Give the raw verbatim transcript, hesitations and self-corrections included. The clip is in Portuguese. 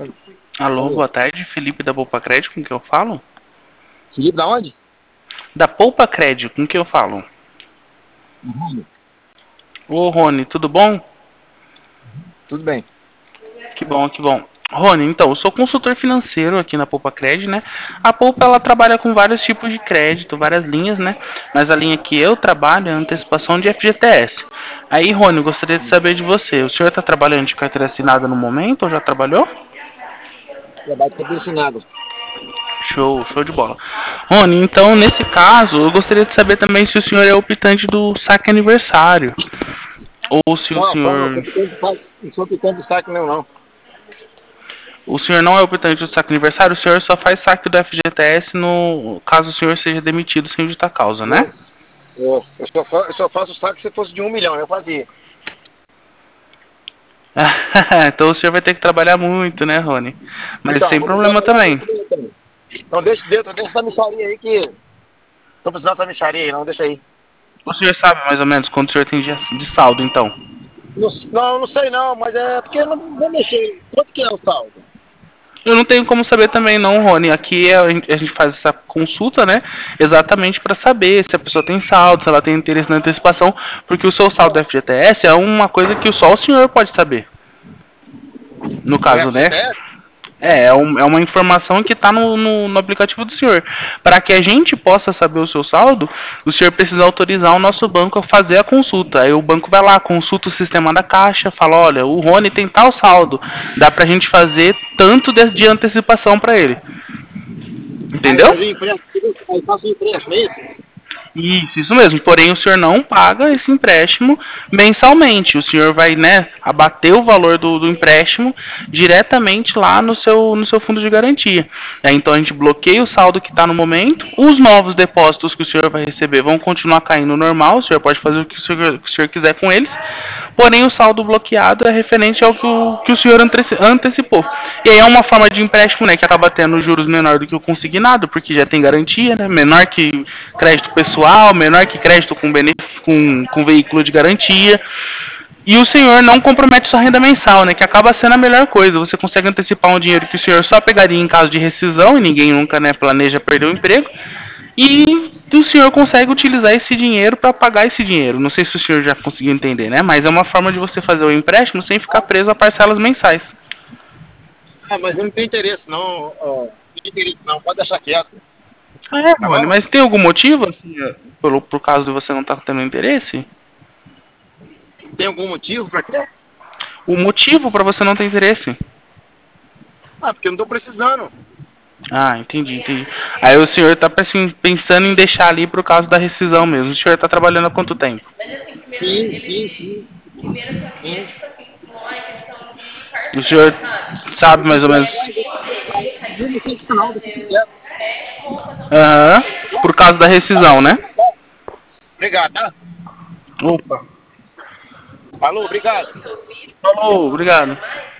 Alô, Alô? boa tarde, Felipe da Poupa Crédito, com quem eu falo? Felipe, da onde? Da Poupa Crédito, com quem eu falo? Uhum. Ô, Rony, tudo bom? Tudo bem. Que bom, que bom. Rony, então, eu sou consultor financeiro aqui na Poupa Crédito, né? A Poupa, ela trabalha com vários tipos de crédito, várias linhas, né? Mas a linha que eu trabalho é a antecipação de F G T S. Aí, Rony, eu gostaria de saber de você. O senhor está trabalhando de carteira assinada no momento ou já trabalhou? Trabalho patrocinado. Show, show de bola. Rony, então, nesse caso, eu gostaria de saber também se o senhor é optante do saque aniversário. Ou se o Não, só não sou senhor. pequeno do saque, não sou pequeno do saque meu, não. O senhor não é optante do saque aniversário, o senhor só faz saque do F G T S no caso o senhor seja demitido sem justa causa, né? Não. Eu, eu, só, fa- eu só faço o saque se fosse de um milhão, eu fazia. Então o senhor vai ter que trabalhar muito, né, Rony? Mas Então, sem vou precisar problema trabalhar também. muito mesmo também. Então deixa dentro, deixa essa micharia aí que. Tô precisando dessa micharia aí, não, deixa aí. O senhor sabe mais ou menos quanto o senhor tem de de saldo, então? Não, não, não sei não, mas é porque eu não vou mexer. Quanto que é o saldo? Eu não tenho como saber também não, Rony. Aqui é- a gente a gente faz essa consulta, né? Exatamente para saber se a pessoa tem saldo, se ela tem interesse na antecipação, porque o seu saldo do F G T S é uma coisa que só o senhor pode saber. No O caso, né? F G T S? É, é, um- é uma informação que está no, no, no aplicativo do senhor. Para que a gente possa saber o seu saldo, o senhor precisa autorizar o nosso banco a fazer a consulta. Aí o banco vai lá, consulta o sistema da Caixa, fala: olha, o Rony tem tal saldo, dá para a gente fazer tanto de, de antecipação para ele. Aí Entendeu? faz o empréstimo, aí faço o empréstimo, é isso? Isso, isso mesmo. Porém, o senhor não paga esse empréstimo mensalmente. O senhor vai, né, abater o valor do, do empréstimo diretamente lá no seu, no seu fundo de garantia. É, então a gente bloqueia o saldo que está no momento. Os novos depósitos que o senhor vai receber vão continuar caindo normal. O senhor pode fazer o que o senhor, o que o senhor quiser com eles. Porém, o saldo bloqueado é referente ao que o, que o senhor anteci- antecipou. E aí é uma forma de empréstimo, né, que acaba tendo juros menor do que o consignado, porque já tem garantia, né, menor que crédito pessoal, menor que crédito com, benefício, com, com veículo de garantia. E o senhor não compromete sua renda mensal, né, que acaba sendo a melhor coisa. Você consegue antecipar um dinheiro que o senhor só pegaria em caso de rescisão, e ninguém nunca, né, planeja perder o emprego. E o senhor consegue utilizar esse dinheiro para pagar esse dinheiro. Não sei se o senhor já conseguiu entender, né? Mas é uma forma de você fazer o empréstimo sem ficar preso a parcelas mensais. Ah, mas eu não tenho interesse não, ó, não tenho interesse não, pode deixar quieto, É, tá Rony, bom? mas tem algum motivo, assim, pelo, por causa de você não estar tendo interesse? Tem algum motivo pra quê? O motivo para você não ter interesse? Ah, porque eu não tô precisando. Ah, entendi, entendi. Aí o senhor está pensando em deixar ali por causa da rescisão mesmo. O senhor está trabalhando há quanto tempo? Sim, sim, sim, sim. O senhor sabe mais ou Você menos. vai, você não sei não, deixa eu quieto. Aham. Por causa da rescisão, né? Obrigado, tá? Opa. Alô, obrigado. Falou, obrigado.